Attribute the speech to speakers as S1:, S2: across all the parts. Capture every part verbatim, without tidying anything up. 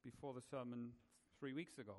S1: before the sermon three weeks ago.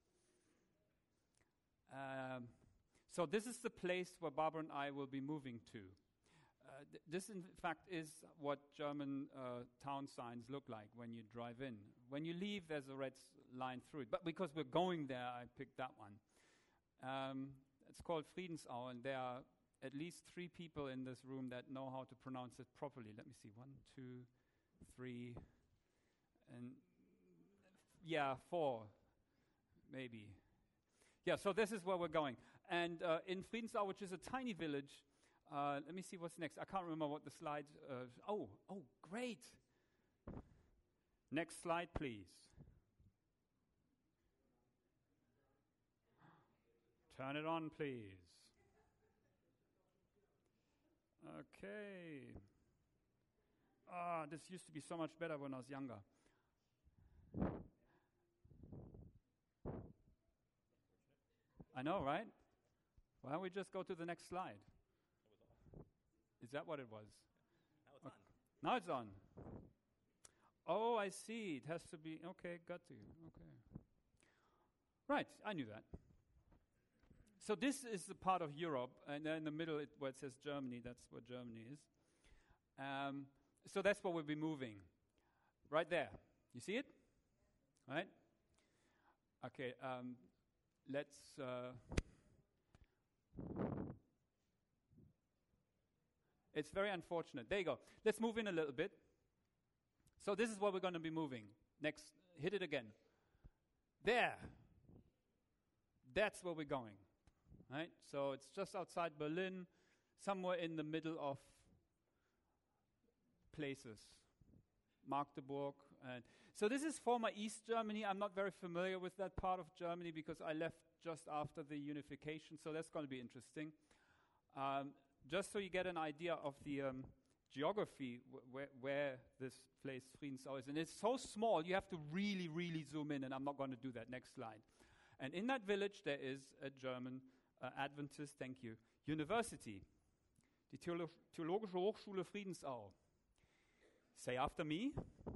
S1: Um, so this is the place where Barbara and I will be moving to. Uh, th- this, in fact, is what German uh, town signs look like when you drive in. When you leave, there's a red s- line through it. But because we're going there, I picked that one. Um, it's called Friedensau, and there are at least three people in this room that know how to pronounce it properly. Let me see. One, two, three, and yeah, four, maybe. Yeah, so this is where we're going. And uh, in Friedensau, which is a tiny village, uh, let me see what's next. I can't remember what the slide... Uh, oh, oh, great. Next slide, please. Turn it on, please. Okay. Ah, this used to be so much better when I was younger. I know, right? Why don't we just go to the next slide? Is that what it was?
S2: Now it's
S1: Okay.
S2: on.
S1: Now it's on. Oh, I see. It has to be... Okay, got to. Okay. Right, I knew that. So this is the part of Europe, and then in the middle it, where it says Germany, that's where Germany is. Um, so that's where we'll be moving. Right there. You see it? Right? Okay, um, let's... Uh, it's very unfortunate. There you go. Let's move in a little bit. So this is where we're going to be moving. Next, hit it again. There. That's where we're going. Right? So it's just outside Berlin, somewhere in the middle of places. Magdeburg. And so this is former East Germany. I'm not very familiar with that part of Germany because I left just after the unification, so that's going to be interesting. Um, just so you get an idea of the um, geography wh- where, where this place Friedensau is. And it's so small, you have to really, really zoom in, and I'm not going to do that. Next slide. And in that village, there is a German uh, Adventist, thank you, university. Die Theolo- Theologische Hochschule Friedensau. Say after me.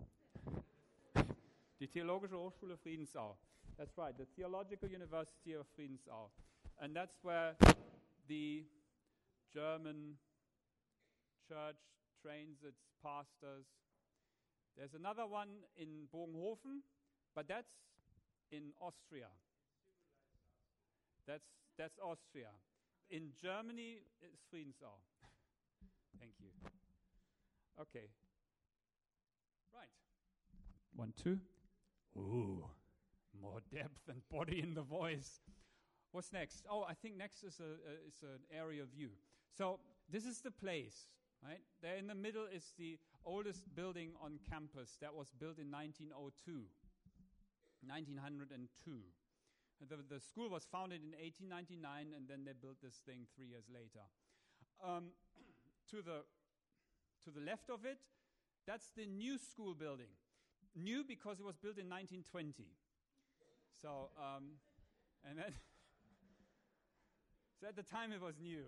S1: Die Theologische Hochschule Friedensau. That's right, the Theological University of Friedensau. And that's where the German church trains its pastors. There's another one in Bogenhofen, but that's in Austria. That's that's Austria. In Germany, it's Friedensau. Thank you. Okay. Right. One, two. Ooh, more depth and body in the voice. What's next? Oh, I think next is a, a is an area view. So this is the place, right? There in the middle is the oldest building on campus that was built in nineteen oh two. nineteen oh two. The, the school was founded in eighteen ninety-nine, and then they built this thing three years later. Um, to the to the left of it, that's the new school building. New because it was built in nineteen twenty. So, um, and then, so at the time it was new.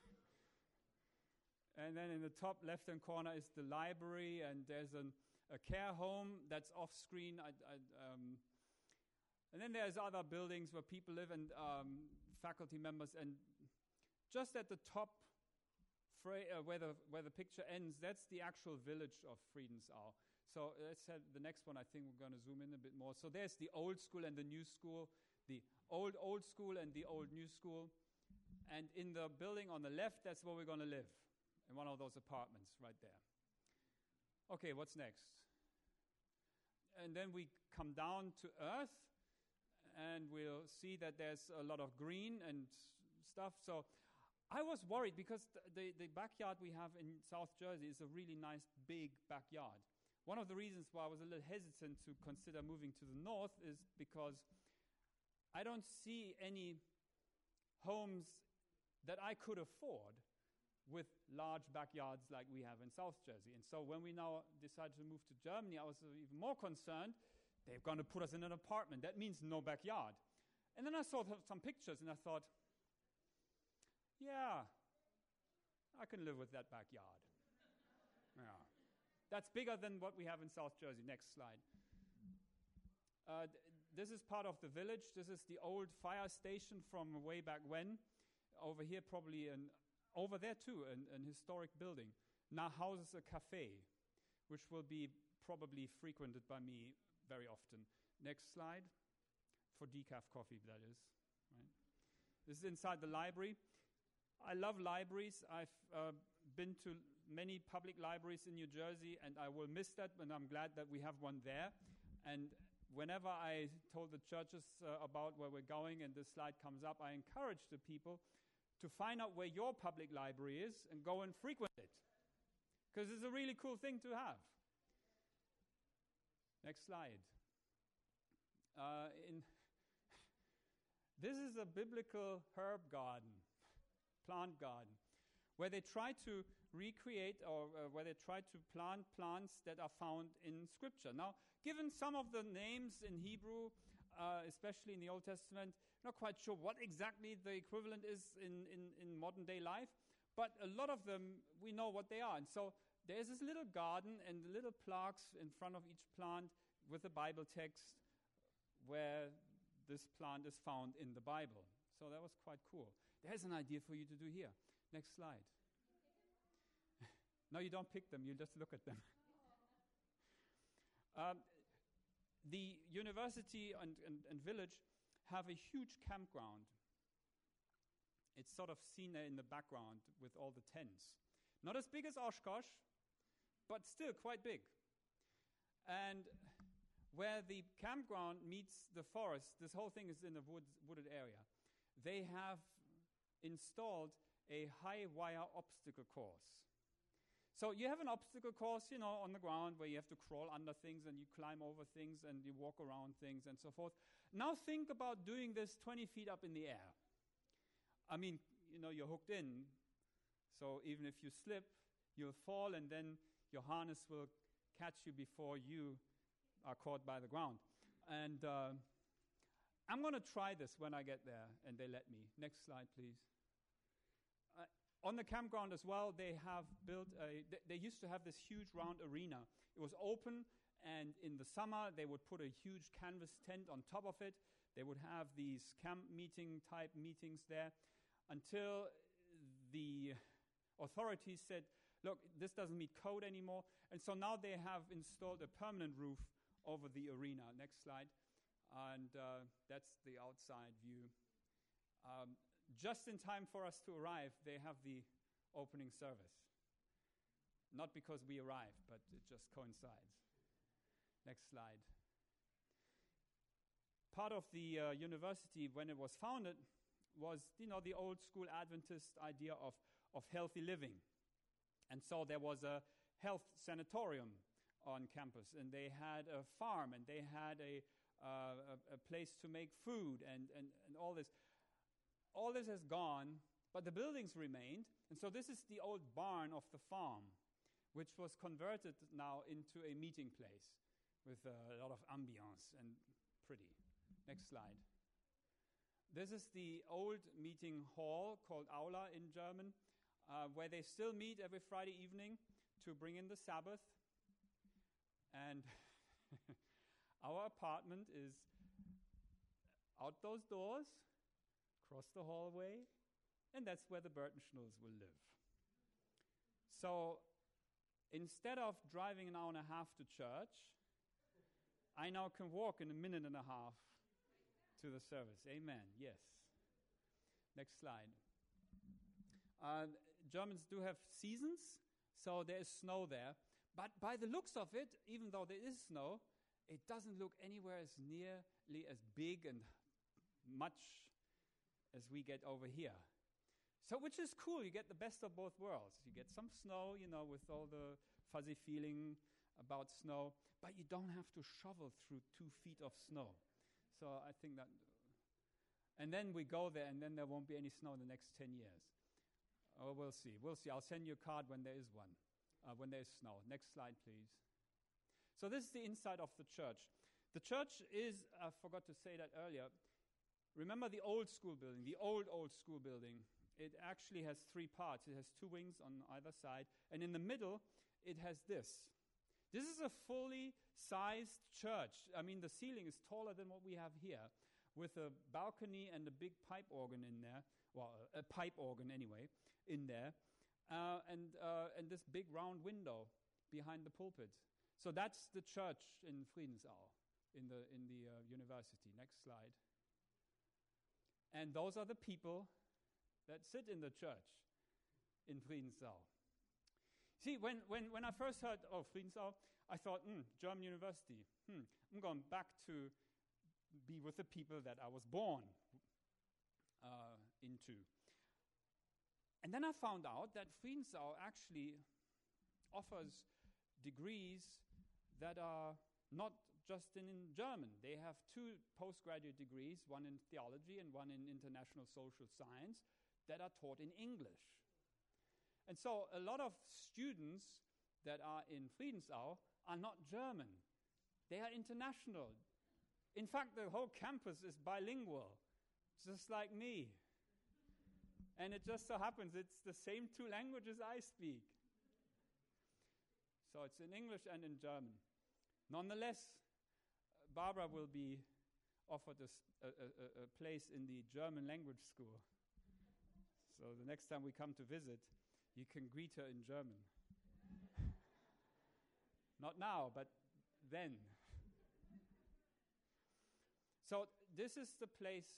S1: And then in the top left-hand corner is the library, and there's an, a care home that's off-screen. I, I, um, and then there's other buildings where people live and um, faculty members. And just at the top, fra- uh, where, the, where the picture ends, that's the actual village of Friedensau. So let's have the next one. I think we're going to zoom in a bit more. So there's the old school and the new school, the old, old school and the old new school. And in the building on the left, that's where we're going to live, in one of those apartments right there. Okay, what's next? And then we come down to earth, and we'll see that there's a lot of green and stuff. So I was worried because th- the, the backyard we have in South Jersey is a really nice, big backyard. One of the reasons why I was a little hesitant to consider moving to the north is because I don't see any homes that I could afford with large backyards like we have in South Jersey. And so when we now decided to move to Germany, I was uh, even more concerned. They're going to put us in an apartment. That means no backyard. And then I saw th- some pictures, and I thought, yeah, I can live with that backyard. Yeah. That's bigger than what we have in South Jersey. Next slide. Uh, th- this is part of the village. This is the old fire station from way back when. Over here, probably, an, over there too, an, an historic building. Now houses a cafe, which will be probably frequented by me very often. Next slide. For decaf coffee, that is. Right? This is inside the library. I love libraries. I've uh, been to many public libraries in New Jersey, and I will miss that, but I'm glad that we have one there. And whenever I told the churches uh, about where we're going and this slide comes up, I encourage the people to find out where your public library is and go and frequent it. Because it's a really cool thing to have. Next slide. Uh, in this is a biblical herb garden, plant garden, where they try to recreate or uh, where they try to plant plants that are found in Scripture. Now, given some of the names in Hebrew, uh, especially in the Old Testament, not quite sure what exactly the equivalent is in, in, in modern day life, but a lot of them, we know what they are. And so there's this little garden and little plaques in front of each plant with a Bible text where this plant is found in the Bible. So that was quite cool. There's an idea for you to do here. Next slide. No, you don't pick them, you just look at them. um, the university and, and, and village have a huge campground. It's sort of seen there in the background with all the tents. Not as big as Oshkosh, but still quite big. And where the campground meets the forest, this whole thing is in a wood, wooded area. They have installed a high wire obstacle course. So you have an obstacle course, you know, on the ground where you have to crawl under things and you climb over things and you walk around things and so forth. Now think about doing this twenty feet up in the air. I mean, you know, you're hooked in. So even if you slip, you'll fall and then your harness will catch you before you are caught by the ground. And uh, I'm going to try this when I get there and they let me. Next slide, please. Uh, on the campground as well, they have built a, th- they used to have this huge round arena. It was open, and in the summer, they would put a huge canvas tent on top of it. They would have these camp meeting type meetings there until the authorities said, look, this doesn't meet code anymore. And so now they have installed a permanent roof over the arena. Next slide. And uh, that's the outside view. Um, just in time for us to arrive, they have the opening service. Not because we arrived, but it just coincides. Next slide. Part of the uh, university, when it was founded, was, you know, the old school Adventist idea of, of healthy living. And so there was a health sanatorium on campus, and they had a farm, and they had a, uh, a, a place to make food, and, and, and all this. All this has gone, but the buildings remained, and so this is the old barn of the farm, which was converted now into a meeting place with a lot of ambiance and pretty. Next slide. This is the old meeting hall called Aula in German, uh, where they still meet every Friday evening to bring in the Sabbath. And our apartment is out those doors, across the hallway, and that's where the Burtonschnulls will live. So instead of driving an hour and a half to church, I now can walk in a minute and a half to the service. Amen. Yes. Next slide. Uh, Germans do have seasons, so there is snow there. But by the looks of it, even though there is snow, it doesn't look anywhere as nearly as big and much as we get over here. So, which is cool. You get the best of both worlds. You get some snow, you know, with all the fuzzy feeling about snow, but you don't have to shovel through two feet of snow. So I think that, and then we go there, and then there won't be any snow in the next ten years. Oh, we'll see. We'll see. I'll send you a card when there is one. Uh, when there's snow. Next slide, please. So this is the inside of the church. The church is, I forgot to say that earlier, remember the old school building, the old, old school building. It actually has three parts. It has two wings on either side. And in the middle, it has this. This is a fully sized church. I mean, the ceiling is taller than what we have here, with a balcony and a big pipe organ in there. Well, a, a pipe organ anyway, in there. Uh, and uh, and this big round window behind the pulpit. So that's the church in Friedensau, in the, in the uh, university. Next slide. And those are the people that sit in the church in Friedensau. See, when, when, when I first heard of Friedensau, I thought, hmm, German university. Hmm, I'm going back to be with the people that I was born uh, into. And then I found out that Friedensau actually offers degrees that are not just in, in German. They have two postgraduate degrees, one in theology and one in international social science, that are taught in English. And so a lot of students that are in Friedensau are not German. They are international. In fact, the whole campus is bilingual, just like me. And it just so happens it's the same two languages I speak. So it's in English and in German. Nonetheless, Barbara will be offered a, a, a, a place in the German language school. So the next time we come to visit, you can greet her in German. Not now, but then. So this is the place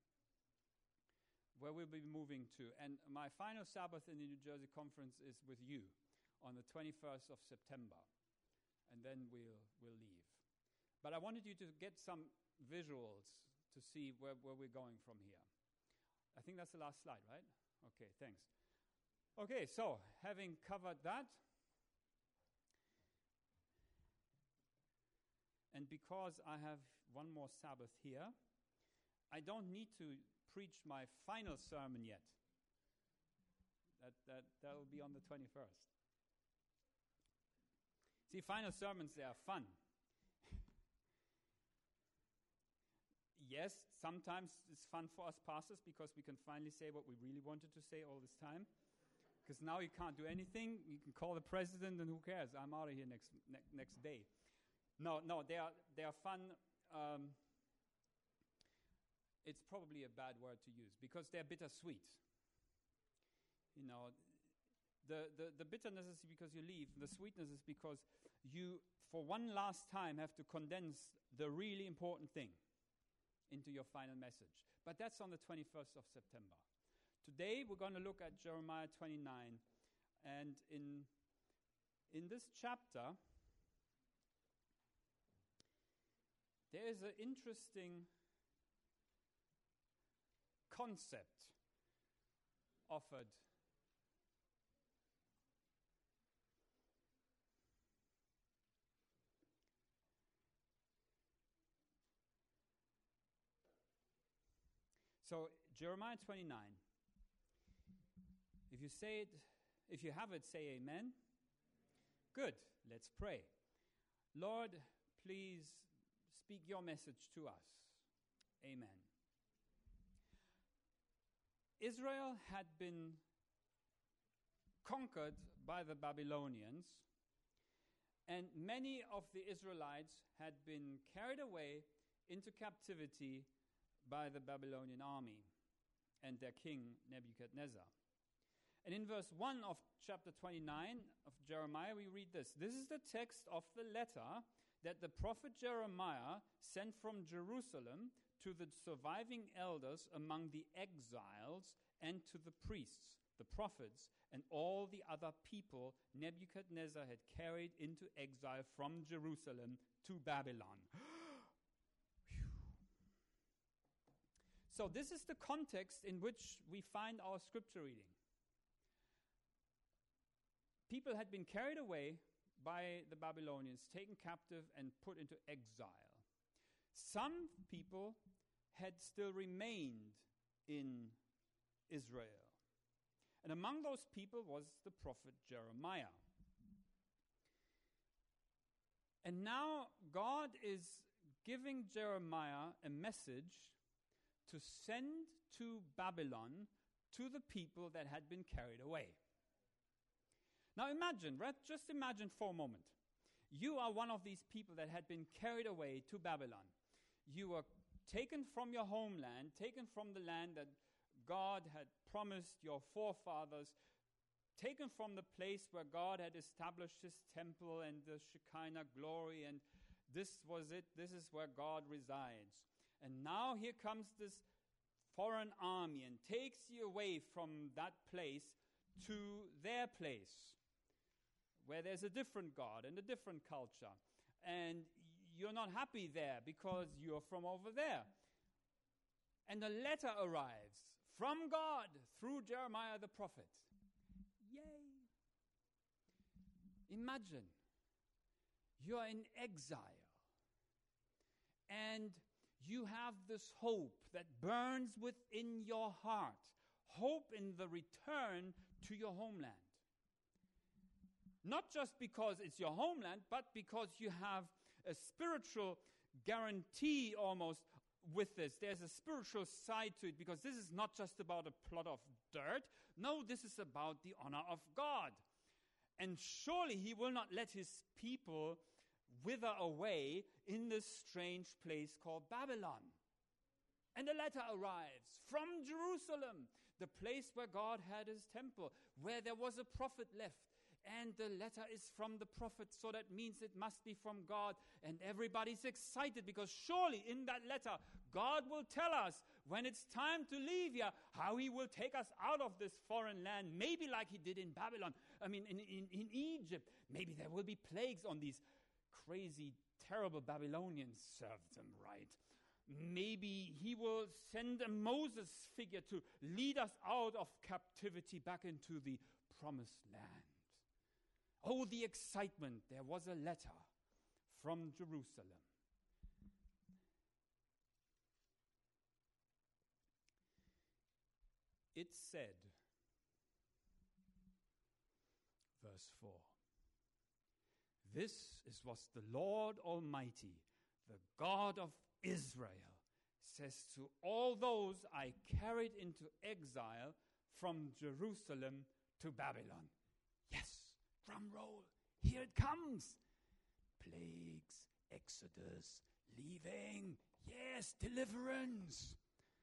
S1: where we'll be moving to. And my final Sabbath in the New Jersey Conference is with you on the twenty-first of September. And then we'll, we'll leave. But I wanted you to get some visuals to see where, where we're going from here. I think that's the last slide, right? Okay, thanks. Okay, so having covered that, and because I have one more Sabbath here, I don't need to preach my final sermon yet. That that that'll be on the twenty-first. See, final sermons, they are fun. Yes, sometimes it's fun for us pastors because we can finally say what we really wanted to say all this time. Because now you can't do anything. You can call the president and who cares? I'm out of here next ne- next day. No, no, they are they are fun. Um, it's probably a bad word to use because they're bittersweet. You know, the, the, the bitterness is because you leave. The sweetness is because you, for one last time, have to condense the really important thing into your final message. But that's on the twenty-first of September. Today we're going to look at Jeremiah twenty-nine, and in in this chapter there is an interesting concept offered. So Jeremiah twenty-nine. If you say it, if you have it, say amen. Good. Let's pray. Lord, please speak your message to us. Amen. Israel had been conquered by the Babylonians, and many of the Israelites had been carried away into captivity by the Babylonian army and their king Nebuchadnezzar. And in verse one of chapter twenty-nine of Jeremiah, we read this. This is the text of the letter that the prophet Jeremiah sent from Jerusalem to the surviving elders among the exiles and to the priests, the prophets, and all the other people Nebuchadnezzar had carried into exile from Jerusalem to Babylon. So this is the context in which we find our scripture reading. People had been carried away by the Babylonians, taken captive and put into exile. Some people had still remained in Israel. And among those people was the prophet Jeremiah. And now God is giving Jeremiah a message to send to Babylon to the people that had been carried away. Now imagine, right? Just imagine for a moment. You are one of these people that had been carried away to Babylon. You were taken from your homeland, taken from the land that God had promised your forefathers, taken from the place where God had established his temple and the Shekinah glory, and this was it, this is where God resides. And now here comes this foreign army and takes you away from that place to their place, where there's a different God and a different culture. And you're not happy there because you're from over there. And a letter arrives from God through Jeremiah the prophet. Yay! Imagine you're in exile and you have this hope that burns within your heart, hope in the return to your homeland. Not just because it's your homeland, but because you have a spiritual guarantee almost with this. There's a spiritual side to it, because this is not just about a plot of dirt. No, this is about the honor of God. And surely he will not let his people wither away in this strange place called Babylon. And a letter arrives from Jerusalem, the place where God had his temple, where there was a prophet left. And the letter is from the prophet, so that means it must be from God. And everybody's excited, because surely in that letter, God will tell us when it's time to leave here, how he will take us out of this foreign land, maybe like he did in Babylon. I mean, in, in, in Egypt, maybe there will be plagues on these crazy, terrible Babylonians. Serve them right. Maybe he will send a Moses figure to lead us out of captivity back into the promised land. Oh, the excitement. There was a letter from Jerusalem. It said, verse four, "This is what the Lord Almighty, the God of Israel, says to all those I carried into exile from Jerusalem to Babylon." Yes. Drum roll, here it comes. Plagues, exodus, leaving, yes, deliverance.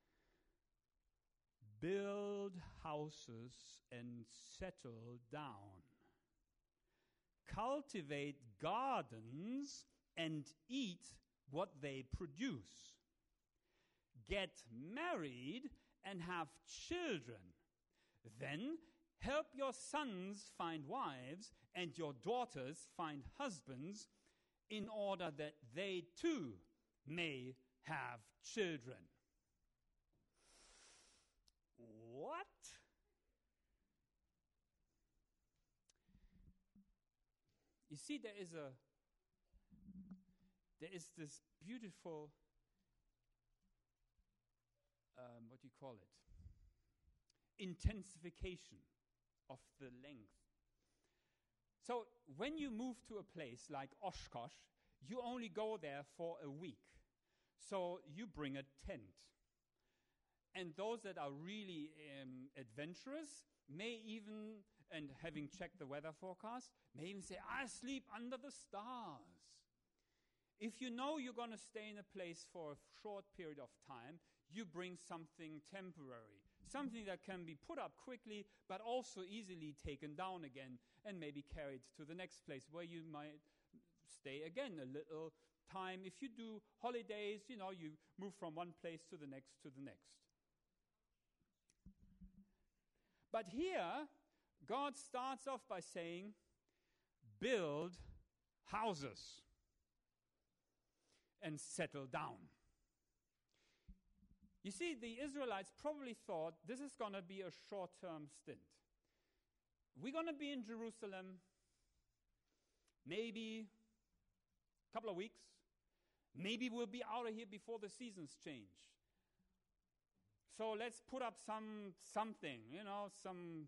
S1: Build houses and settle down. Cultivate gardens and eat what they produce. Get married and have children. Then help your sons find wives and your daughters find husbands, in order that they too may have children. What? You see, there is a there is this beautiful um, what do you call it? Intensification of the length. So when you move to a place like Oshkosh, you only go there for a week. So you bring a tent. And those that are really um, adventurous may even, and having checked the weather forecast, may even say, I sleep under the stars. If you know you're going to stay in a place for a short period of time, you bring something temporary. Something that can be put up quickly, but also easily taken down again and maybe carried to the next place where you might stay again a little time. If you do holidays, you know, you move from one place to the next to the next. But here, God starts off by saying, build houses and settle down. You see, the Israelites probably thought this is going to be a short-term stint. We're going to be in Jerusalem maybe a couple of weeks. Maybe we'll be out of here before the seasons change. So let's put up some something, you know, some,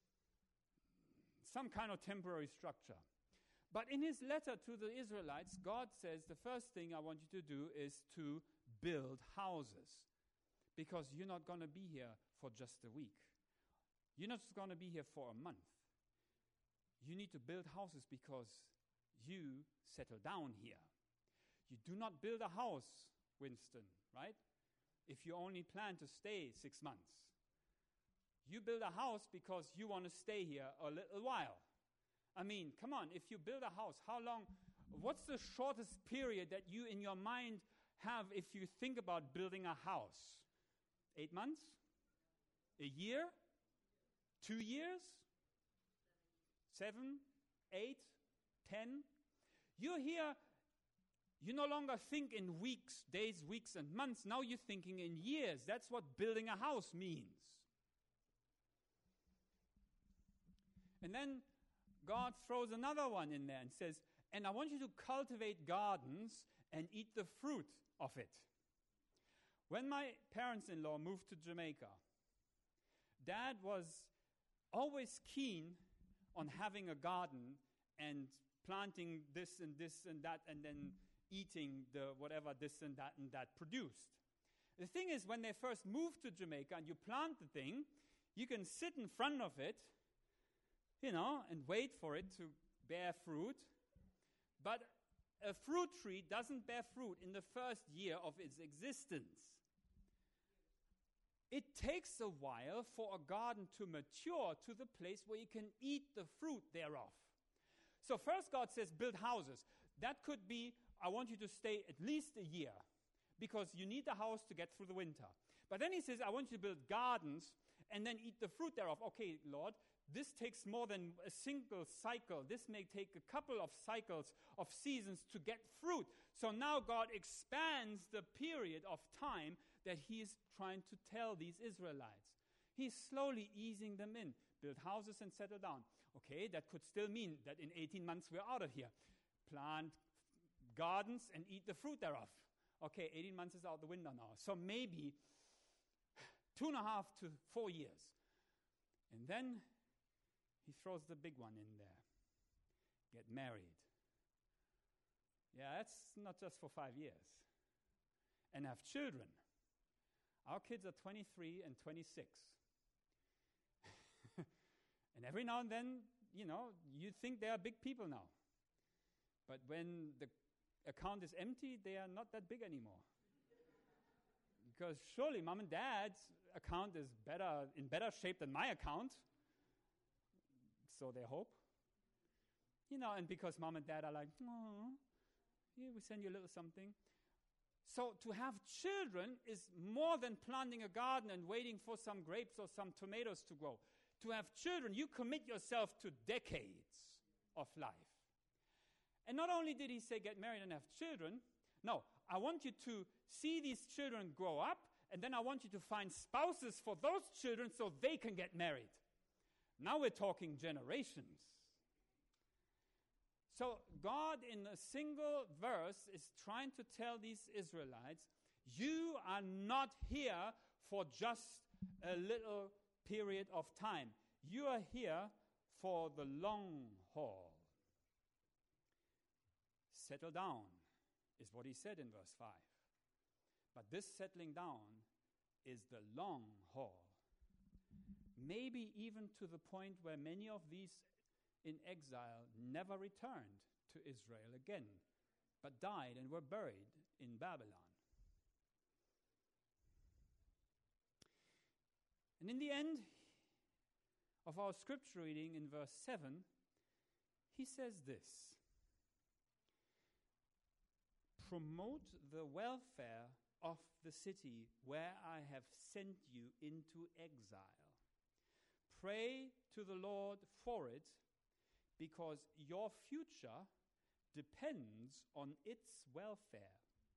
S1: some kind of temporary structure. But in his letter to the Israelites, God says the first thing I want you to do is to build houses. Because you're not going to be here for just a week. You're not just going to be here for a month. You need to build houses because you settle down here. You do not build a house, Winston, right? If you only plan to stay six months. You build a house because you want to stay here a little while. I mean, come on, if you build a house, how long, what's the shortest period that you in your mind have if you think about building a house? Eight months? A year? Two years? Seven? Eight? Ten? You're here, you no longer think in weeks, days, weeks, and months. Now you're thinking in years. That's what building a house means. And then God throws another one in there and says, and I want you to cultivate gardens and eat the fruit of it. When my parents-in-law moved to Jamaica, Dad was always keen on having a garden and planting this and this and that and then eating the whatever this and that and that produced. The thing is, when they first moved to Jamaica and you plant the thing, you can sit in front of it, you know, and wait for it to bear fruit. But a fruit tree doesn't bear fruit in the first year of its existence. It takes a while for a garden to mature to the place where you can eat the fruit thereof. So first God says, build houses. That could be, I want you to stay at least a year because you need the house to get through the winter. But then he says, I want you to build gardens and then eat the fruit thereof. Okay, Lord, this takes more than a single cycle. This may take a couple of cycles of seasons to get fruit. So now God expands the period of time that he is trying to tell these Israelites. He's slowly easing them in. Build houses and settle down. Okay, that could still mean that in eighteen months we're out of here. Plant gardens and eat the fruit thereof. Okay, eighteen months is out the window now. So maybe two and a half to four years. And then he throws the big one in there. Get married. Yeah, that's not just for five years. And have children. Our kids are twenty-three and twenty-six. And every now and then, you know, you think they are big people now. But when the account is empty, they are not that big anymore. Because surely mom and dad's account is better, in better shape than my account. So they hope. You know, and because mom and dad are like, oh, yeah, we send you a little something. So to have children is more than planting a garden and waiting for some grapes or some tomatoes to grow. To have children, you commit yourself to decades of life. And not only did he say get married and have children, no, I want you to see these children grow up, and then I want you to find spouses for those children so they can get married. Now we're talking generations. So God, in a single verse, is trying to tell these Israelites, you are not here for just a little period of time. You are here for the long haul. Settle down is what he said in verse five. But this settling down is the long haul. Maybe even to the point where many of these in exile never returned to Israel again, but died and were buried in Babylon. And in the end of our scripture reading in verse seven, he says this: promote the welfare of the city where I have sent you into exile. Pray to the Lord for it, because your future depends on its welfare.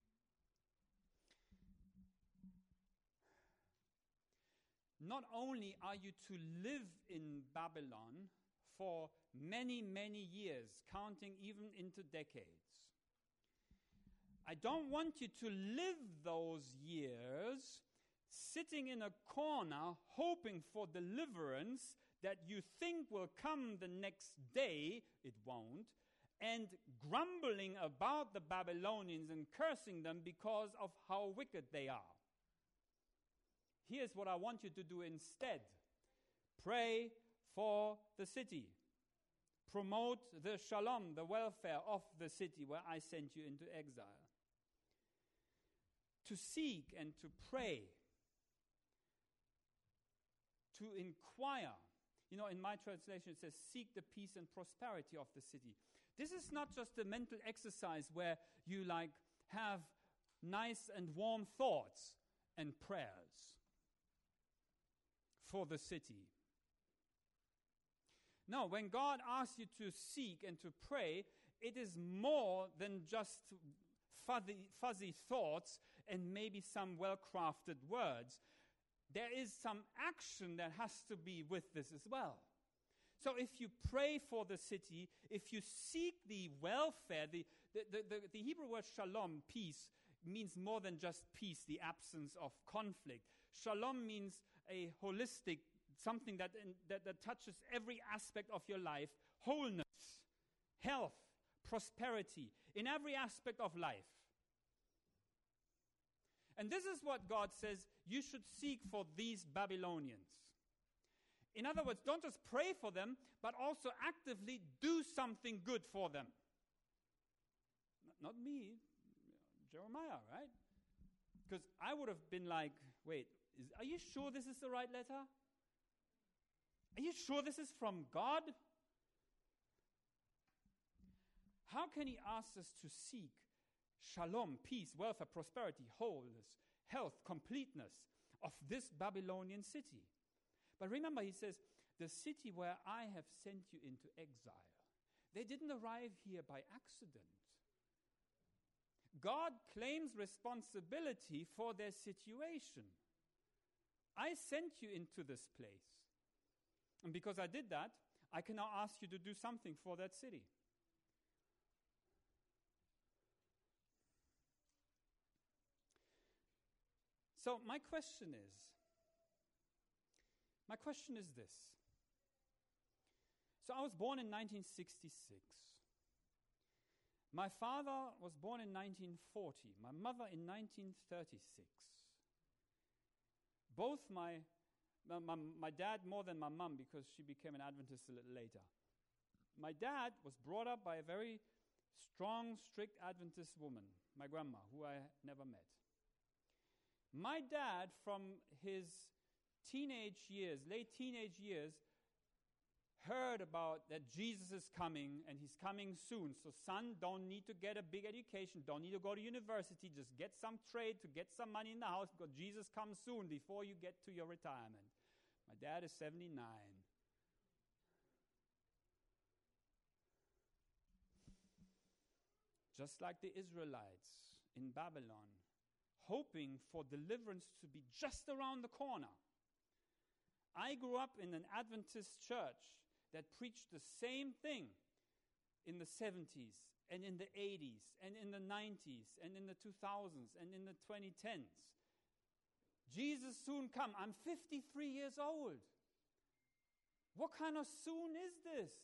S1: Not only are you to live in Babylon for many, many years, counting even into decades, I don't want you to live those years sitting in a corner hoping for deliverance that you think will come the next day. It won't. And grumbling about the Babylonians and cursing them because of how wicked they are. Here's what I want you to do instead. Pray for the city. promote the shalom, the welfare of the city where I sent you into exile. To seek and to pray, to inquire. You know, in my translation it says, seek the peace and prosperity of the city. This is not just a mental exercise where you like have nice and warm thoughts and prayers for the city. No, when God asks you to seek and to pray, it is more than just fuzzy, fuzzy thoughts and maybe some well-crafted words. There is some action that has to be with this as well. So if you pray for the city, if you seek the welfare, the, the, the, the, the Hebrew word shalom, peace, means more than just peace, the absence of conflict. Shalom means a holistic, something that, in, that, that touches every aspect of your life, wholeness, health, prosperity, in every aspect of life. And this is what God says you should seek for these Babylonians. In other words, don't just pray for them, but also actively do something good for them. Not me, Jeremiah, right? Because I would have been like, wait, is, are you sure this is the right letter? Are you sure this is from God? How can he ask us to seek shalom, peace, welfare, prosperity, wholeness, health, completeness of this Babylonian city? But remember, he says, the city where I have sent you into exile. They didn't arrive here by accident. God claims responsibility for their situation. I sent you into this place. And because I did that, I can now ask you to do something for that city. So my question is, my question is this. So I was born in nineteen sixty-six. My father was born in nineteen forty. My mother in nineteen thirty-six. Both my, my, my, my dad more than my mom because she became an Adventist a little later. My dad was brought up by a very strong, strict Adventist woman, my grandma, who I never met. My dad, from his teenage years, late teenage years, heard about that Jesus is coming and he's coming soon. So son, don't need to get a big education, don't need to go to university, just get some trade to get some money in the house because Jesus comes soon before you get to your retirement. My dad is seventy-nine. Just like the Israelites in Babylon, hoping for deliverance to be just around the corner. I grew up in an Adventist church that preached the same thing in the seventies and in the eighties and in the nineties and in the two thousands and in the twenty tens. Jesus soon come. I'm fifty-three years old. What kind of soon is this?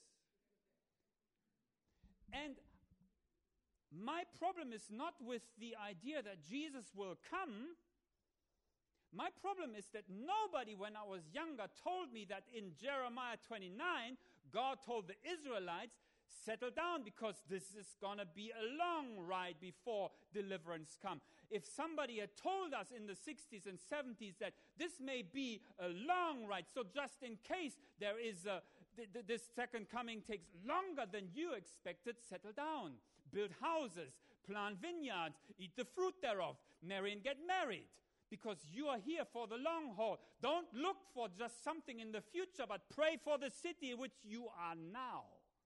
S1: And my problem is not with the idea that Jesus will come. My problem is that nobody, when I was younger, told me that in Jeremiah twenty-nine, God told the Israelites, settle down because this is going to be a long ride before deliverance come. If somebody had told us in the sixties and seventies that this may be a long ride, so just in case there is a, th- th- this second coming takes longer than you expected, settle down. Build houses, plant vineyards, eat the fruit thereof, marry and get married. Because you are here for the long haul. Don't look for just something in the future, but pray for the city which you are now.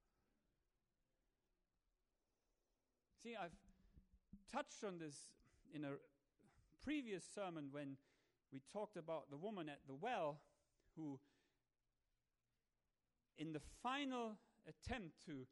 S1: See, I've touched on this in a previous sermon when we talked about the woman at the well who, in the final attempt to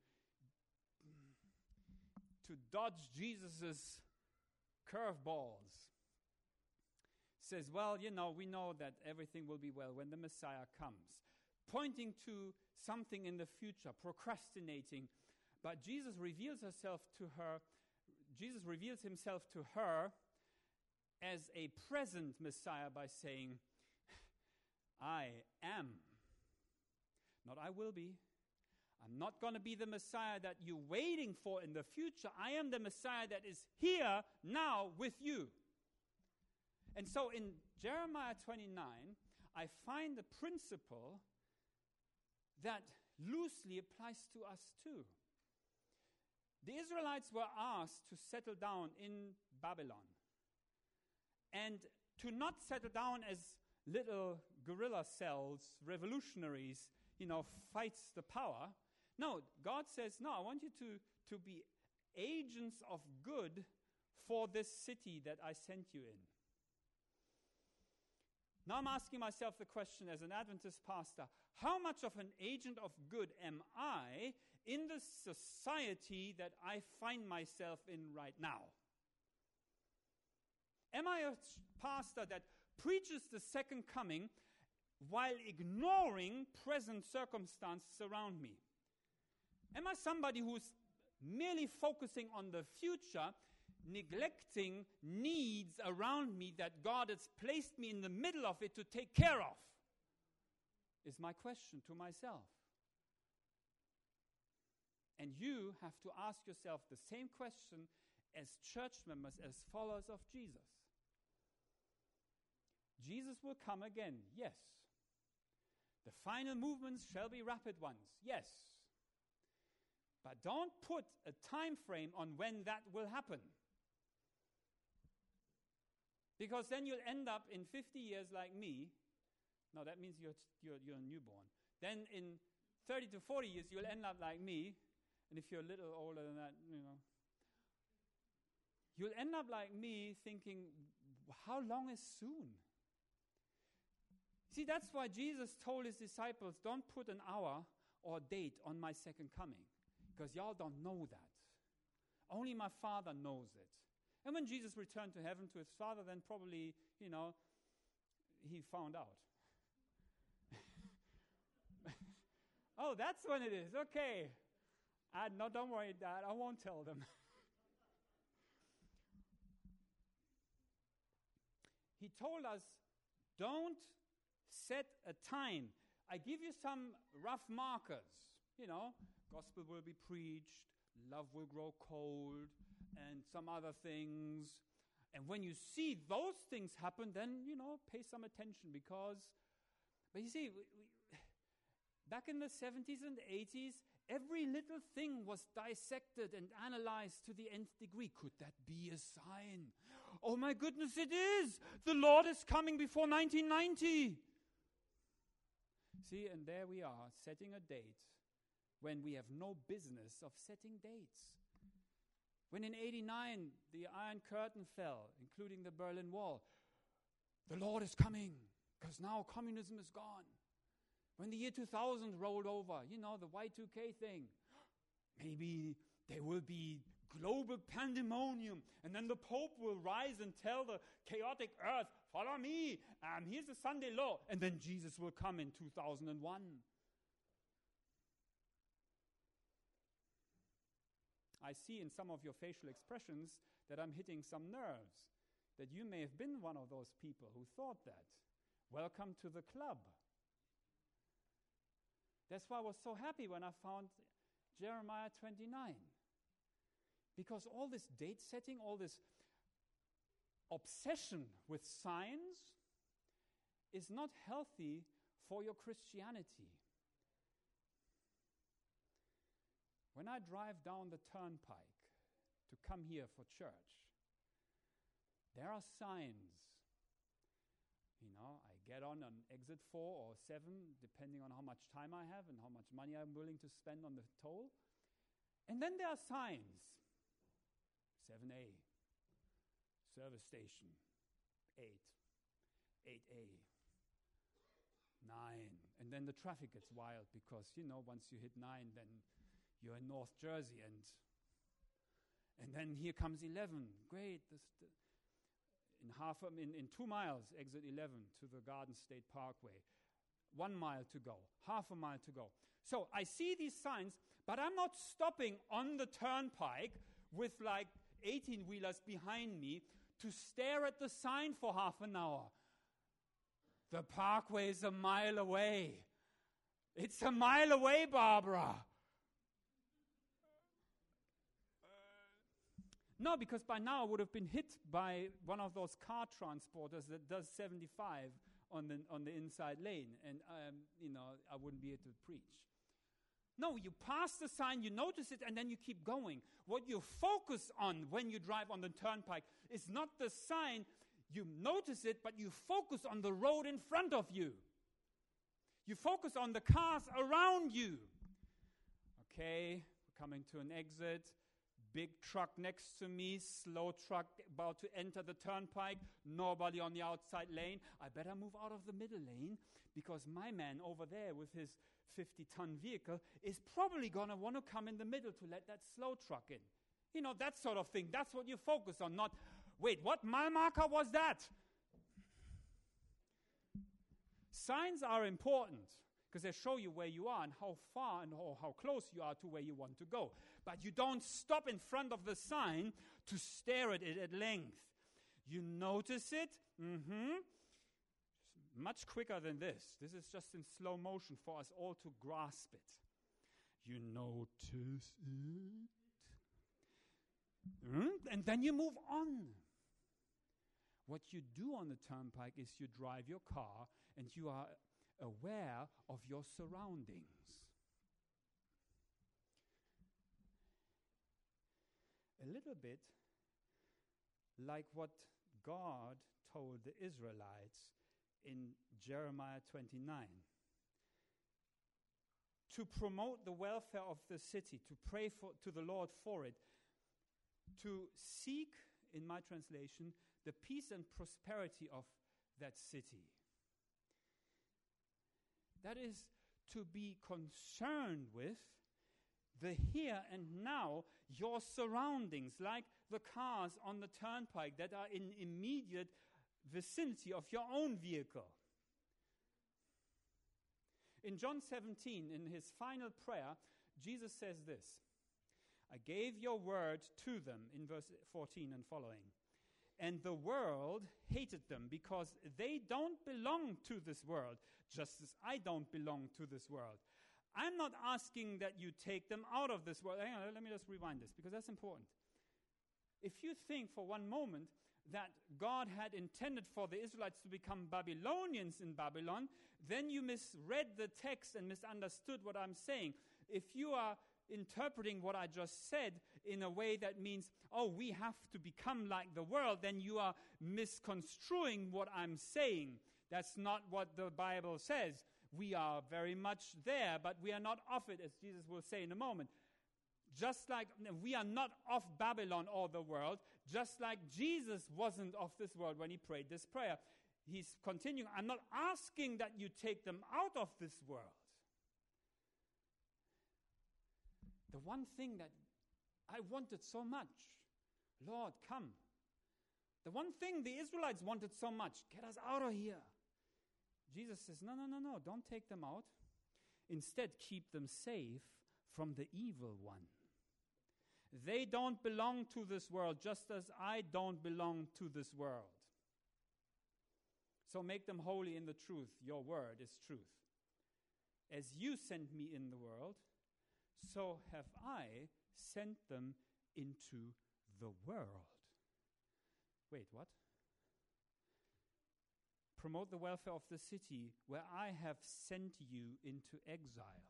S1: to dodge Jesus's curveballs, says, well, you know, we know that everything will be well when the Messiah comes. Pointing to something in the future, procrastinating. But Jesus reveals herself to her, Jesus reveals himself to her as a present Messiah by saying, I am. Not I will be. I'm not going to be the Messiah that you're waiting for in the future. I am the Messiah that is here now with you. And so in Jeremiah twenty-nine, I find a principle that loosely applies to us too. The Israelites were asked to settle down in Babylon and to not settle down as little guerrilla cells, revolutionaries, you know, fights the power. No, God says, no, I want you to, to be agents of good for this city that I sent you in. Now I'm asking myself the question as an Adventist pastor, how much of an agent of good am I in the society that I find myself in right now? Am I a pastor that preaches the second coming while ignoring present circumstances around me? Am I somebody who's merely focusing on the future, neglecting needs around me that God has placed me in the middle of it to take care of? Is my question to myself. And you have to ask yourself the same question as church members, as followers of Jesus. Jesus will come again, yes. The final movements shall be rapid ones, yes. But don't put a time frame on when that will happen. Because then you'll end up in fifty years like me. No, that means you're, you're, you're a newborn. Then in thirty to forty years, you'll end up like me. And if you're a little older than that, you know, you'll end up like me thinking, how long is soon? See, that's why Jesus told his disciples, don't put an hour or date on my second coming, because y'all don't know that. Only my Father knows it. And when Jesus returned to heaven to his Father, then probably, you know, he found out. Oh, that's when it is. Okay. I, no, don't worry, Dad. I won't tell them. He told us, don't set a time. I give you some rough markers. You know, gospel will be preached, love will grow cold, and some other things. And when you see those things happen, then, you know, pay some attention because, but you see, we, we, back in the seventies and eighties, every little thing was dissected and analyzed to the nth degree. Could that be a sign? Oh my goodness, it is! The Lord is coming before nineteen ninety. See, and there we are, setting a date when we have no business of setting dates. When in eighty-nine the Iron Curtain fell, including the Berlin Wall, the Lord is coming, because now communism is gone. When the year two thousand rolled over, you know, the Y two K thing, maybe there will be global pandemonium, and then the Pope will rise and tell the chaotic earth, follow me, and here's the Sunday law, and then Jesus will come in two thousand one. I see in some of your facial expressions that I'm hitting some nerves, that you may have been one of those people who thought that. Welcome to the club. That's why I was so happy when I found Jeremiah twenty-nine. Because all this date setting, all this obsession with signs is not healthy for your Christianity. When I drive down the turnpike to come here for church, there are signs. You know, I get on on exit four or seven, depending on how much time I have and how much money I'm willing to spend on the toll. And then there are signs. seven A, service station, eight, eight A, nine. And then the traffic gets wild because, you know, once you hit nine, then you're in North Jersey. And and then here comes eleven. Great. This, the, in half a, in, in two miles, exit eleven to the Garden State Parkway. One mile to go, half a mile to go. So I see these signs, but I'm not stopping on the turnpike with like eighteen-wheelers behind me to stare at the sign for half an hour. The parkway is a mile away. It's a mile away, Barbara. No, because by now I would have been hit by one of those car transporters that does seventy-five on the on the inside lane, and um, you know, I wouldn't be able to preach. No, you pass the sign, you notice it, and then you keep going. What you focus on when you drive on the turnpike is not the sign. You notice it, but you focus on the road in front of you. You focus on the cars around you. Okay, we're coming to an exit. Big truck next to me, slow truck about to enter the turnpike, nobody on the outside lane. I better move out of the middle lane because my man over there with his fifty-ton vehicle is probably going to want to come in the middle to let that slow truck in. You know, that sort of thing. That's what you focus on, not, wait, what mile marker was that? Signs are important because they show you where you are and how far and how, how close you are to where you want to go. But you don't stop in front of the sign to stare at it at length. You notice it, mm-hmm, much quicker than this. This is just in slow motion for us all to grasp it. You notice it. Mm? And then you move on. What you do on the turnpike is you drive your car and you are aware of your surroundings. A little bit like what God told the Israelites in Jeremiah twenty-nine. To promote the welfare of the city, to pray for, to the Lord for it, to seek, in my translation, the peace and prosperity of that city. That is to be concerned with the here and now, your surroundings, like the cars on the turnpike that are in immediate vicinity of your own vehicle. In John seventeen, in his final prayer, Jesus says this, I gave your word to them, in verse fourteen and following. And the world hated them because they don't belong to this world, just as I don't belong to this world. I'm not asking that you take them out of this world. Hang on, let me just rewind this, because that's important. If you think for one moment that God had intended for the Israelites to become Babylonians in Babylon, then you misread the text and misunderstood what I'm saying. If you are interpreting what I just said in a way that means, oh, we have to become like the world, then you are misconstruing what I'm saying. That's not what the Bible says. We are very much there, but we are not of it, as Jesus will say in a moment. Just like we are not of Babylon or the world, just like Jesus wasn't of this world when he prayed this prayer. He's continuing, I'm not asking that you take them out of this world. The one thing that I wanted so much, Lord, come. The one thing the Israelites wanted so much, get us out of here. Jesus says, no, no, no, no, don't take them out. Instead, keep them safe from the evil one. They don't belong to this world, just as I don't belong to this world. So make them holy in the truth. Your word is truth. As you sent me in the world, so have I sent them into the world. Wait, what? Promote the welfare of the city where I have sent you into exile.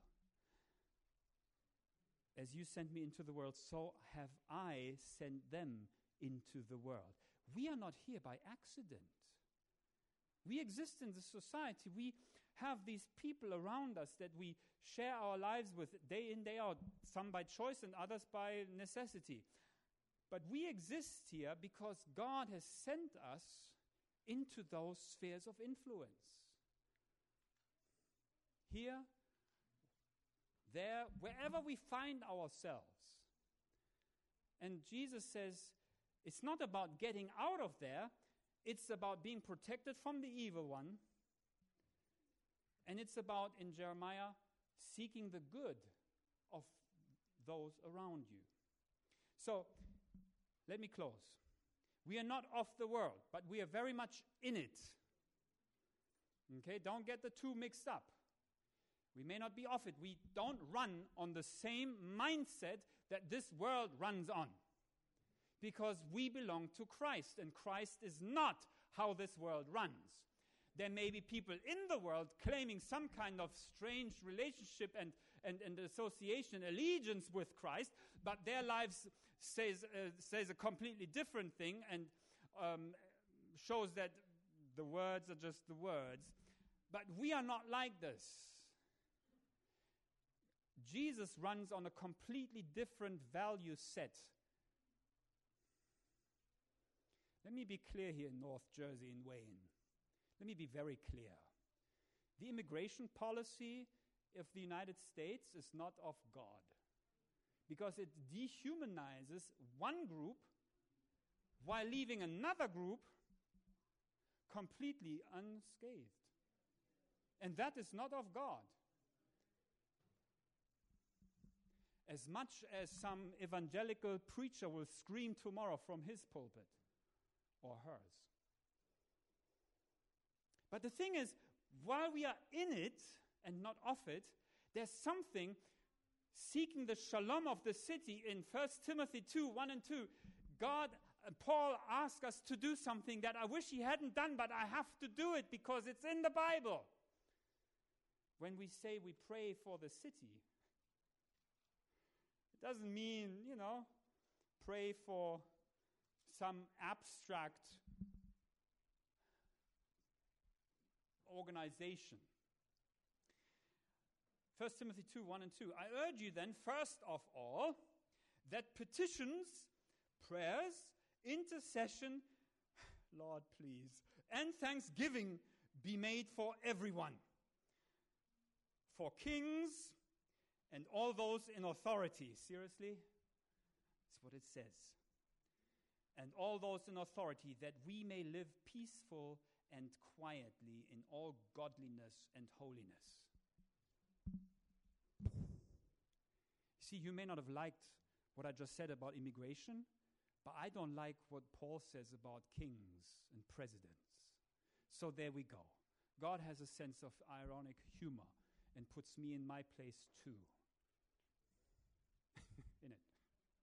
S1: As you sent me into the world, so have I sent them into the world. We are not here by accident. We exist in this society. We have these people around us that we share our lives with day in, day out, some by choice and others by necessity. But we exist here because God has sent us into those spheres of influence. Here, there, wherever we find ourselves. And Jesus says, it's not about getting out of there, it's about being protected from the evil one. And it's about, in Jeremiah, seeking the good of those around you. So, let me close. We are not of the world, but we are very much in it. Okay, don't get the two mixed up. We may not be of it. We don't run on the same mindset that this world runs on. because we belong to Christ, and Christ is not how this world runs. There may be people in the world claiming some kind of strange relationship and, and, and association, allegiance with Christ, but their lives says, uh, says a completely different thing and um, shows that the words are just the words. But we are not like this. Jesus runs on a completely different value set. Let me be clear here in North Jersey, in Wayne. Let me be very clear. The immigration policy of the United States is not of God, because it dehumanizes one group while leaving another group completely unscathed. And that is not of God. As much as some evangelical preacher will scream tomorrow from his pulpit or hers. But the thing is, while we are in it and not of it, there's something seeking the shalom of the city. In First Timothy two, one and two, God, uh, Paul asks us to do something that I wish he hadn't done, but I have to do it because it's in the Bible. When we say we pray for the city, it doesn't mean, you know, pray for some abstract organization. First Timothy two, one and two. I urge you then, first of all, that petitions, prayers, intercession, Lord please, and thanksgiving be made for everyone, for kings and all those in authority. Seriously? That's what it says. And all those in authority, that we may live peaceful and quietly in all godliness and holiness. See, you may not have liked what I just said about immigration, but I don't like what Paul says about kings and presidents. So there we go. God has a sense of ironic humor and puts me in my place too. In it.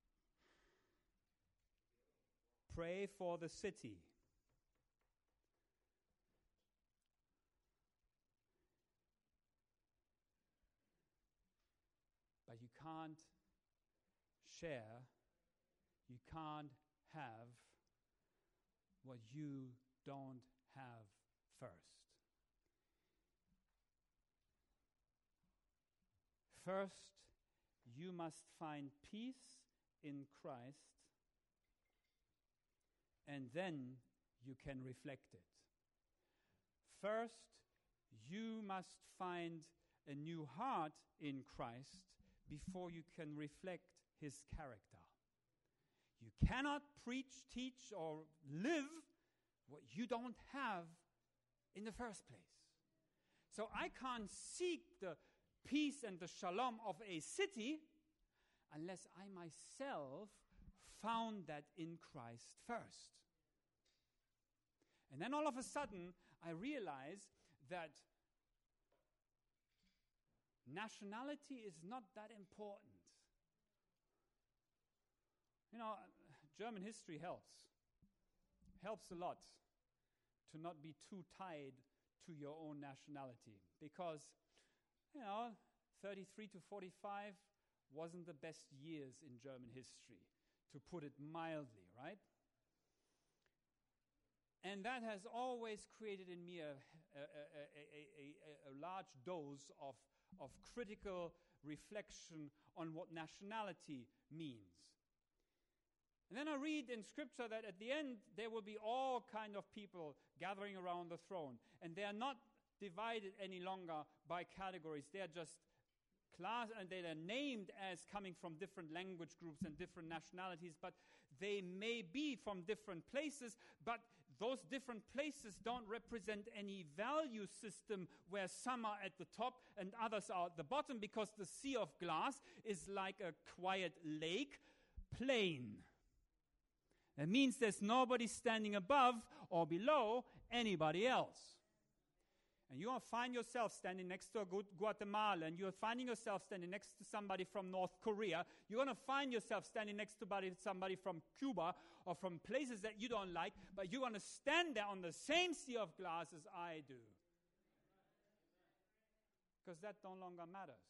S1: Pray for the city. But you can't share, you can't have what you don't have first. First, you must find peace in Christ, and then you can reflect it. First, you must find a new heart in Christ before you can reflect his character. You cannot preach, teach, or live what you don't have in the first place. So I can't seek the peace and the shalom of a city unless I myself found that in Christ first. And then all of a sudden, I realize that nationality is not that important. You know, German history helps. Helps a lot to not be too tied to your own nationality. Because, you know, thirty-three to forty-five wasn't the best years in German history, to put it mildly, right? And that has always created in me a, a, a, a, a, a large dose of, of critical reflection on what nationality means. And then I read in Scripture that at the end there will be all kind of people gathering around the throne. And they are not divided any longer by categories. They are just class, and they are named as coming from different language groups and different nationalities, but they may be from different places, but those different places don't represent any value system where some are at the top and others are at the bottom, because the sea of glass is like a quiet lake, plain. That means there's nobody standing above or below anybody else. And you're going to find yourself standing next to a Gu- Guatemalan. You're finding yourself standing next to somebody from North Korea. You're going to find yourself standing next to somebody, somebody from Cuba or from places that you don't like. But you're going to stand there on the same sea of glass as I do. Because that no longer matters.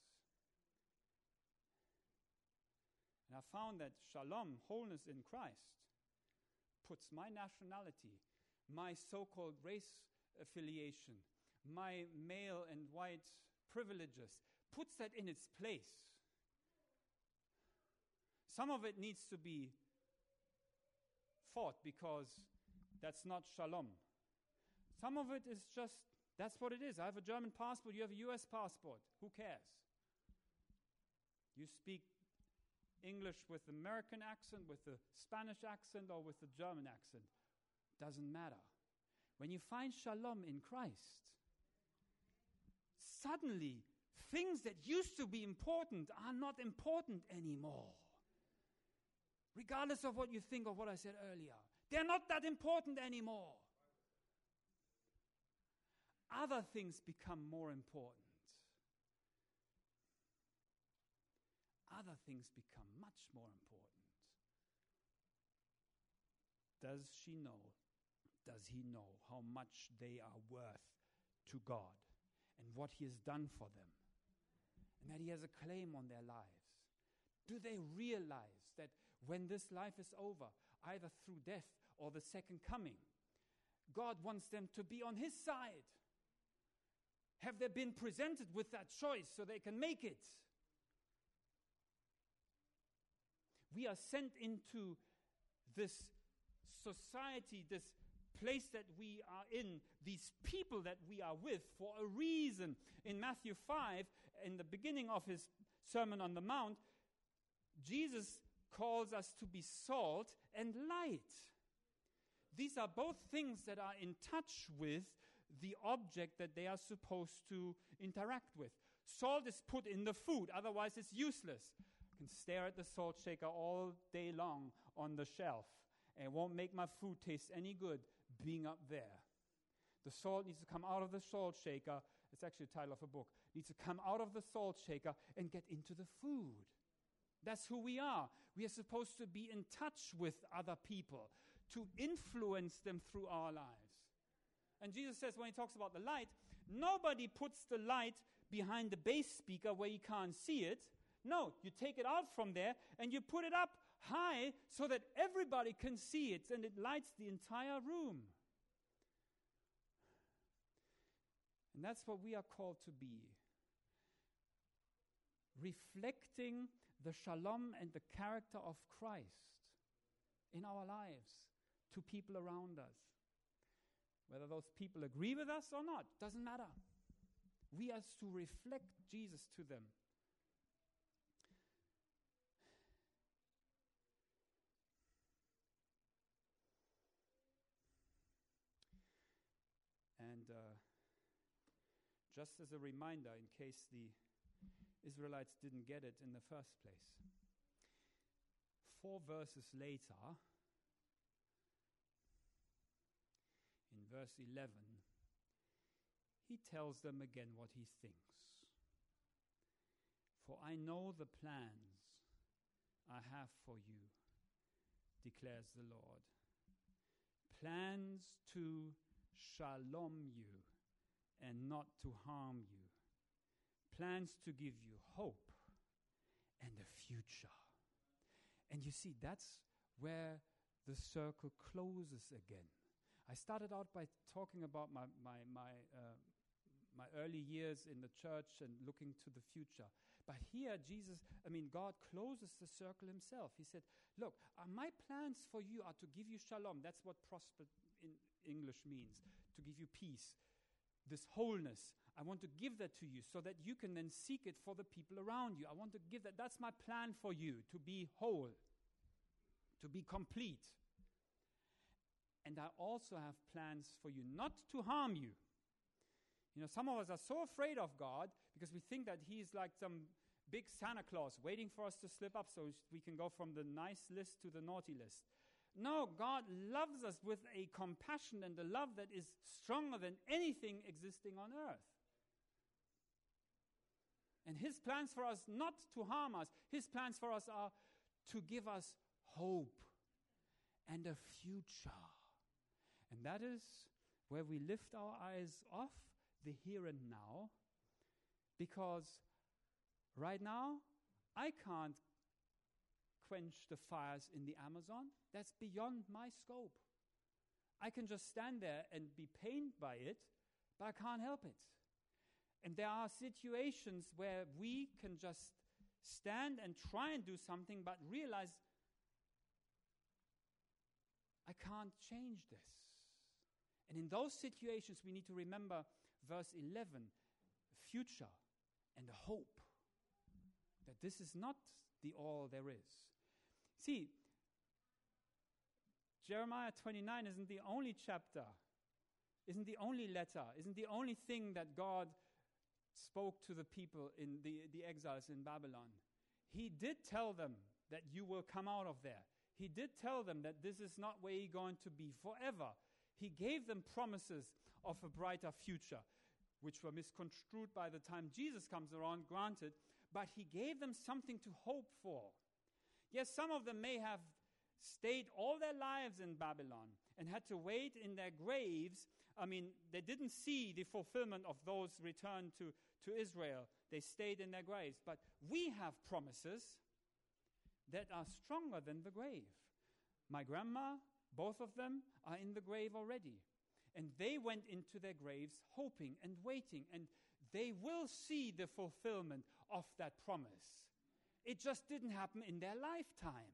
S1: And I found that shalom, wholeness in Christ, puts my nationality, my so-called race affiliation, my male and white privileges, puts that in its place. Some of it needs to be fought because that's not shalom. Some of it is just, that's what it is. I have a German passport, you have a U S passport. Who cares? You speak English with American accent, with the Spanish accent, or with the German accent. Doesn't matter. When you find shalom in Christ, suddenly things that used to be important are not important anymore. Regardless of what you think of what I said earlier. They're not that important anymore. Other things become more important. Other things become much more important. Does she know, does he know how much they are worth to God and what he has done for them? And that he has a claim on their lives. Do they realize that when this life is over, either through death or the second coming, God wants them to be on his side? Have they been presented with that choice so they can make it? We are sent into this society, this place that we are in, these people that we are with for a reason. In Matthew five, in the beginning of his Sermon on the Mount, Jesus calls us to be salt and light. These are both things that are in touch with the object that they are supposed to interact with. Salt is put in the food, otherwise it's useless. I can stare at the salt shaker all day long on the shelf, and it won't make my food taste any good being up there. The salt needs to come out of the salt shaker. It's actually the title of a book. It needs to come out of the salt shaker and get into the food. That's who we are. We are supposed to be in touch with other people, to influence them through our lives. And Jesus says, when he talks about the light, nobody puts the light behind the bass speaker where you can't see it. No, you take it out from there and you put it up high so that everybody can see it and it lights the entire room. And that's what we are called to be. Reflecting the shalom and the character of Christ in our lives to people around us. Whether those people agree with us or not, doesn't matter. We are to reflect Jesus to them. And uh, just as a reminder, in case the Israelites didn't get it in the first place, four verses later, in verse eleven, he tells them again what he thinks. For I know the plans I have for you, declares the Lord. Plans to shalom you and not to harm you. Plans to give you hope and a future. And you see, that's where the circle closes again. I started out by talking about my my my uh, my early years in the church and looking to the future. But here, Jesus, I mean, God closes the circle himself. He said, look, uh, my plans for you are to give you shalom. That's what prosper in English means, to give you peace, this wholeness. I want to give that to you so that you can then seek it for the people around you. I want to give that. That's my plan for you, to be whole, to be complete. And I also have plans for you, not to harm you. You know, some of us are so afraid of God because we think that he's like some big Santa Claus waiting for us to slip up so we can go from the nice list to the naughty list. No, God loves us with a compassion and a love that is stronger than anything existing on earth. And his plans for us, not to harm us, his plans for us are to give us hope and a future. And that is where we lift our eyes off the here and now, because right now, I can't quench the fires in the Amazon. That's beyond my scope. I can just stand there and be pained by it, but I can't help it. And there are situations where we can just stand and try and do something, but realize I can't change this. And in those situations, we need to remember verse eleven, future and hope, that this is not the all there is. See, Jeremiah twenty-nine isn't the only chapter, isn't the only letter, isn't the only thing that God spoke to the people in the, the exiles in Babylon. He did tell them that you will come out of there. He did tell them that this is not where you're going to be forever. He gave them promises of a brighter future, which were misconstrued by the time Jesus comes around, granted, but he gave them something to hope for. Yes, some of them may have stayed all their lives in Babylon and had to wait in their graves. I mean, they didn't see the fulfillment of those returned to, to Israel. They stayed in their graves. But we have promises that are stronger than the grave. My grandma, both of them, are in the grave already. And they went into their graves hoping and waiting. And they will see the fulfillment of that promise. It just didn't happen in their lifetime.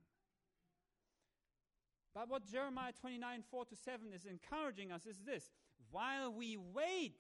S1: But what Jeremiah twenty-nine, four to seven is encouraging us is this: while we wait,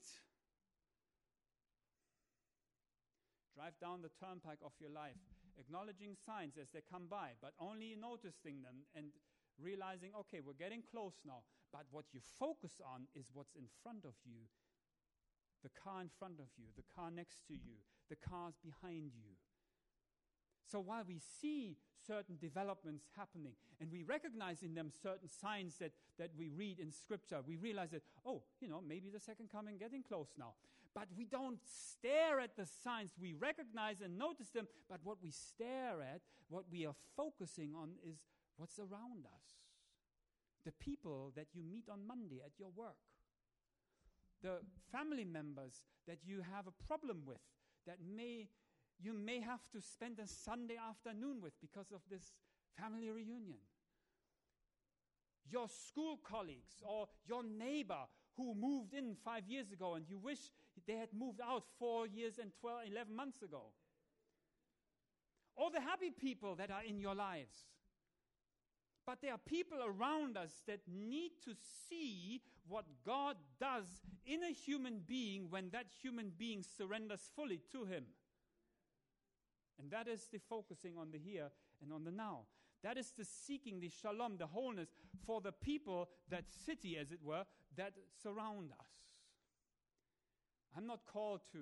S1: drive down the turnpike of your life, acknowledging signs as they come by, but only noticing them and realizing, okay, we're getting close now. But what you focus on is what's in front of you. The car in front of you, the car next to you, the cars behind you. So while we see certain developments happening and we recognize in them certain signs that, that we read in Scripture, we realize that, oh, you know, maybe the second coming getting close now. But we don't stare at the signs. We recognize and notice them, but what we stare at, what we are focusing on is what's around us. The people that you meet on Monday at your work. The family members that you have a problem with, that may you may have to spend a Sunday afternoon with because of this family reunion. Your school colleagues or your neighbor who moved in five years ago and you wish they had moved out four years and twelve, eleven months ago. Or the happy people that are in your lives. But there are people around us that need to see what God does in a human being when that human being surrenders fully to him. And that is the focusing on the here and on the now. That is the seeking, the shalom, the wholeness for the people, that city, as it were, that surround us. I'm not called to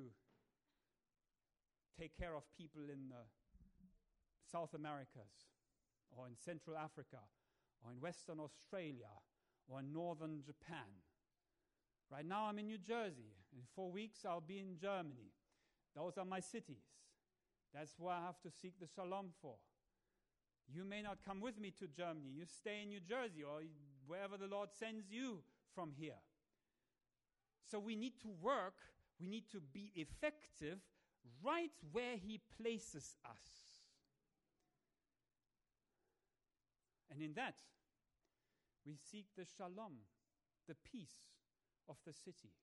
S1: take care of people in the South Americas, or in Central Africa, or in Western Australia, or in Northern Japan. Right now I'm in New Jersey. In four weeks I'll be in Germany. Those are my cities. That's where I have to seek the shalom for. You may not come with me to Germany. You stay in New Jersey or wherever the Lord sends you from here. So we need to work, we need to be effective right where he places us. And in that, we seek the shalom, the peace of the city.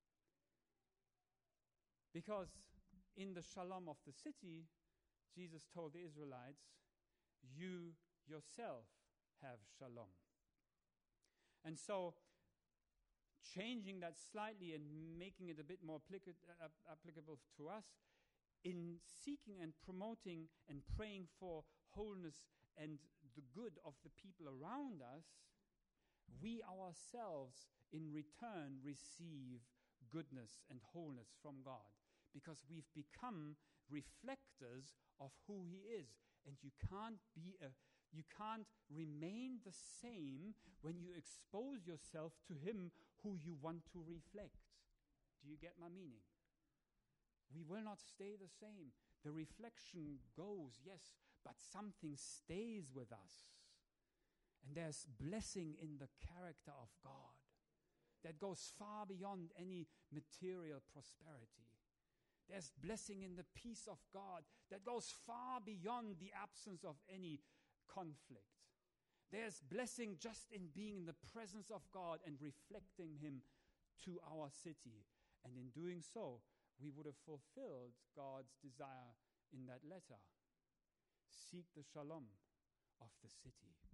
S1: Because in the shalom of the city, Jesus told the Israelites, you yourself have shalom. And so, changing that slightly and making it a bit more applica- uh, applicable to us, in seeking and promoting and praying for wholeness and the good of the people around us, we ourselves in return receive goodness and wholeness from God, because we've become reflectors of who he is. And you can't be a You can't remain the same when you expose yourself to him who you want to reflect. Do you get my meaning? We will not stay the same. The reflection goes, yes, but something stays with us. And there's blessing in the character of God that goes far beyond any material prosperity. There's blessing in the peace of God that goes far beyond the absence of any conflict. There's blessing just in being in the presence of God and reflecting him to our city. And in doing so, we would have fulfilled God's desire in that letter. Seek the shalom of the city.